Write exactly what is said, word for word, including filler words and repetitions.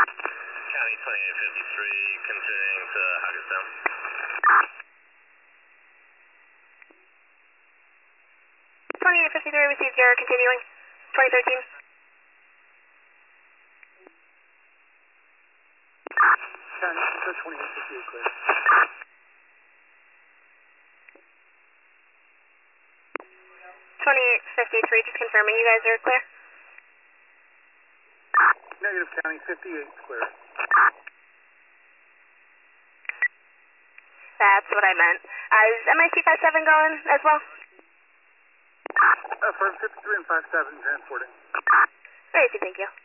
County twenty-eight fifty-three, continuing to Hackettstown. twenty-eight fifty-three, received your continuing. twenty thirteen. County twenty-eight fifty-eight, clear. twenty-eight fifty-three, just confirming you guys are clear. Negative, County fifty-eight, clear. That's what I meant. Uh, is M I C five seven going as well? Uh, firm fifty-three and five seven transporting. Alright, thank you.